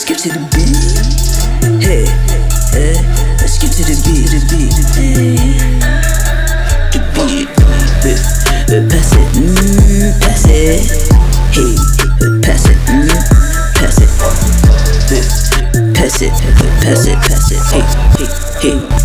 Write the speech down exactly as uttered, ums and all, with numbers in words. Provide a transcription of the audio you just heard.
let's get to the beat. Hey, hey, let's get to the beat, the beat, the beat. The beat, uh, pass it, mm, pass it. Hey, uh, pass it, mm, pass it. Uh, pass it, uh, pass it, pass it. Hey, hey, hey.